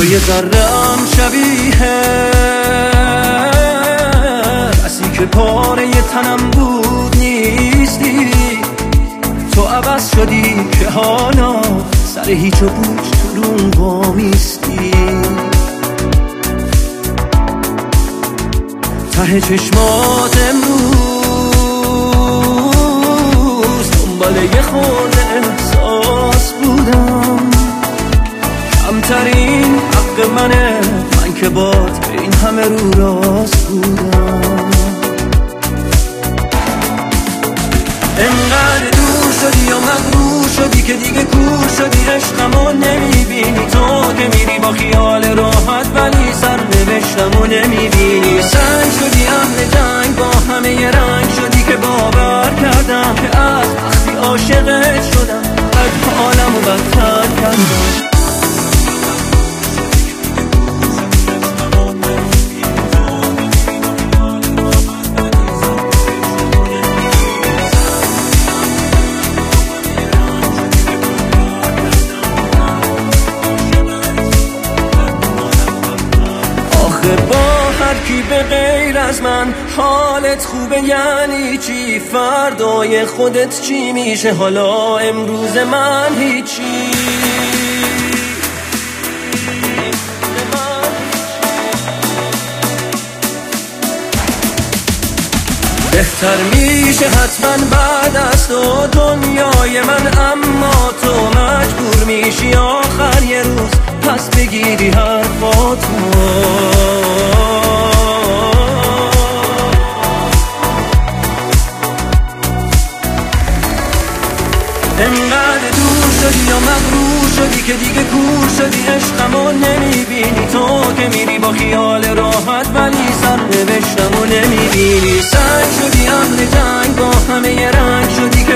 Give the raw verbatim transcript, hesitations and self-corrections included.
تو یه ذره‌ام شبیه کسی که پاره یه تنم بود نیستی. تو عوض شدی که حالا سر هیچ و پوچ تو روم وامیستی. ته چشمات امروز دنبال یه خورده احساس بودم. کمترین حق منه من که باد به این همه رو راست بودم. انقدر دور شدی یا مغرور شدی که دیگه کور شدی، عشقمو نمیبینی. تو که میری با خیال راحت ولی سر نوشتمو نمیبینی. سنگ شدی اهل جنگ با همه ی رنگ شدی که باور کردم که از وقتی عاشقت شدم بد حالمو بدتر کردم. با هر کی به غیر از من حالت خوبه یعنی چی؟ فردای خودت چی میشه؟ حالا امروز من هیچی. بهتر میشه حتما بعد از تو دنیای من، اما تو مجبور میشی آخر یه روز پس بگیری حرفاتو. انقدر دور شدی یا مغرور شدی که دیگه کور شدی، عشقمو نمیبینی. تو که میری با خیال راحت ولی سر نوشتمو نمیبینی. سنگ شدی اهل جنگ با همه ی رنگ شدی که